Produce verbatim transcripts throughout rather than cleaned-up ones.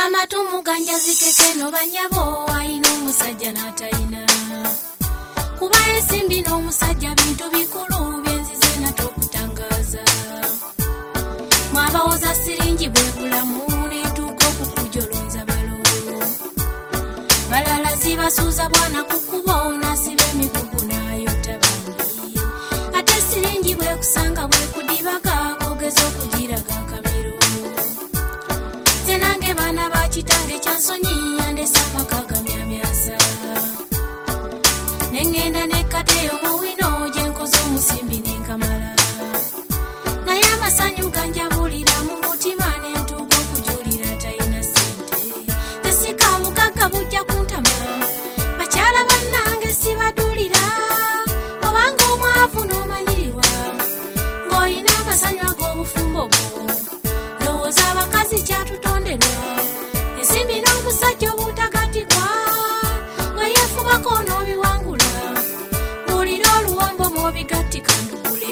amatumu ganja zikeke no banyabo ayina omusajja n'atayina kuba ensimbi n'omusajja bintu bikulu byenzize nate okutangaza mwabawoza siringi bwe bulamu netuuka okukujolonza balo balala zibasuuza bwana kukubo nasiba emigugu n'ayota bambi ate siringi bwe kusanga bwe kudibaga kogeza okugiraga akamiro nange bana bakitange kyansonyi yandesa makagamyamyasa nengenda nekateyo muwino gyenkoze omusimbi nenkamala naye amasanyu ganjabulira mu mutima nentuuka okujulira tayina sente tesika bugagga bujja kuntama bakyala bannange sibadulira obanga omwavu n'omanyirirwa ng'olina amasanyu ag'obufumbo bwo lowooza abakazi kyatutonderwa ensimbi n'obusajja obutagatikwa nga yeefubako n'obiwangula buulira oluwombo mw'obigattika ndugule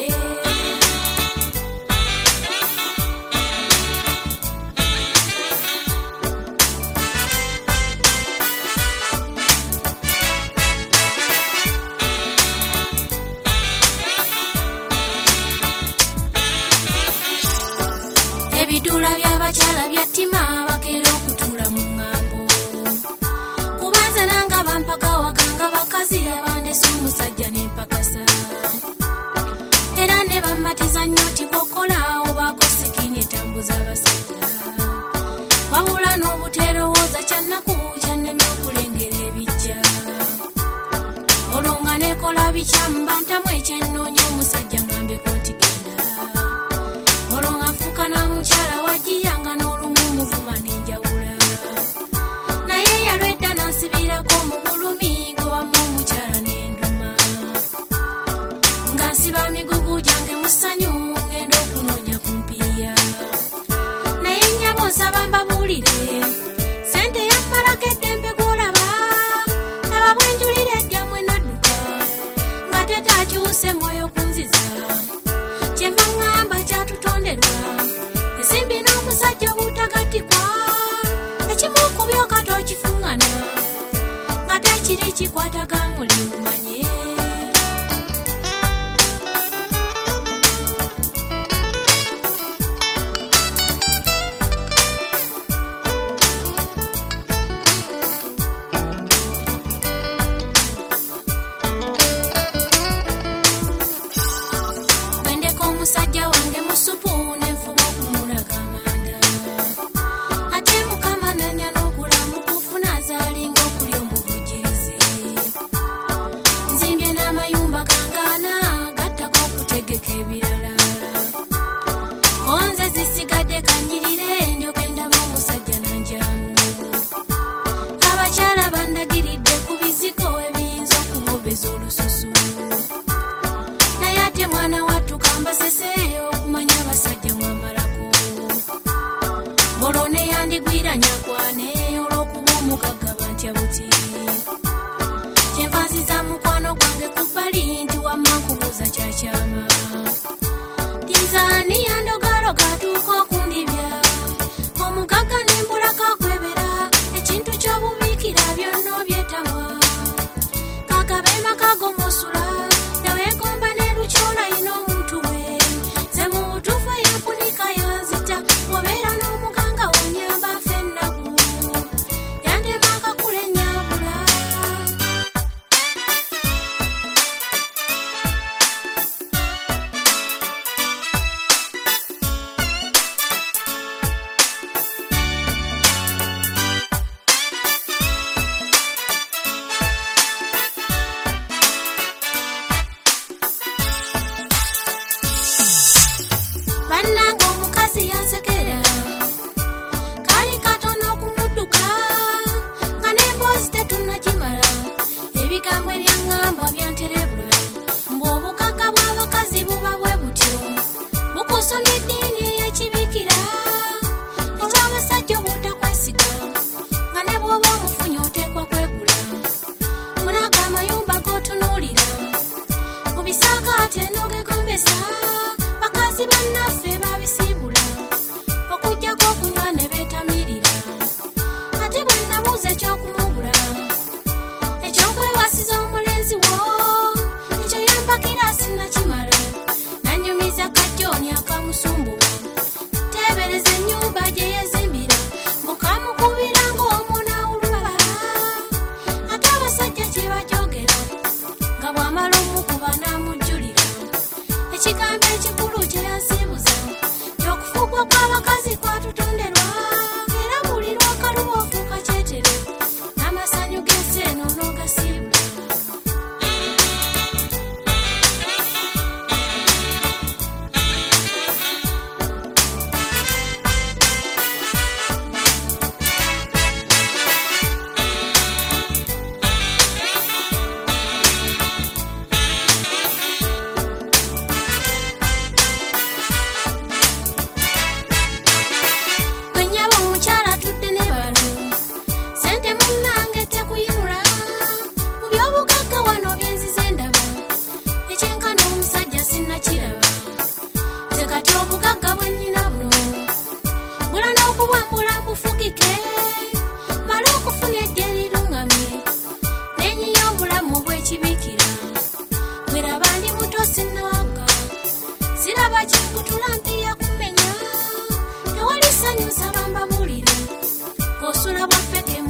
ebidula by'abakyala byattima bakeera okutuula mu ŋŋambo kubanza nanga bampaka wakanga bakazi abandesa omusajja n'empakasa era ne bammatiza nnyo ti bwokola obaako sikini etambuza abasajja wabula n'obuteerowooza kyannaku kyannemye okulengera ebijja olwo nga nekola bikyamu bantamu ekyennoonya omusajja ngambeko nti genda olwo nga nfuuka namukyala wagiyanga n'olumu muvuma n'enjawula naye yalwedda nansibirako mu bulumi gwewamu omukyala n'enduma nga nsiba migugu gyange mu ssanyu ngenda okunoonya ku mpiiya naye nnyabo nsaba mbabuulire sente yammalako eddembe gw'olaba laba bwenjulira eddyamu enadduka nga tetaakyuse mwoyo kunziza kyenva ŋŋamba kyatutonderwa ensimbi n'omusajja obutagatikwa ekimu ku byoka tokifuŋŋana nga tekiri kikwataga muli mumanye omusajja wange musupu nenfuba okumulaga amanda ate mukama nanya n'okulamu kufuna azalinga okulya omubujirizi nzimbye n'amayumba gangaana gattako okutegeka ebirala konze zisigadde kanyirire ndyokendaba omusajja nanjamu abakyala bandagiridde ku bizigo ebiyinza okubobeza olususu naye ate mwana wattu kambaseseyo okumanya abasajja mwamalako bolone yandigwira nyakwane olw'okuba omugagga bantya buti kyenva nziza mukwano gwange ku bbali nti wamma nkubuuza kyakyama tinzaani yandogalo gatuuka okundibya omugagga nembulako akwebera ekintu ky'obubiikira byonna obyetamwa kakabeema kagomosula nawegomba nerukyola ino omuntu we ze mu butuufu eyapunika yanzita obeera n'omuganga wanyamba nfe ennaku yandema akakula ennyambula okuwambula bufugike mala okufuna edderi lungamye nenyiyo obulamu bw'ekibikira bweraba ndi muto sinanga siraba kikutula mpiya kumenya tewali ssanyu nsaba mbabulire osula bwaffe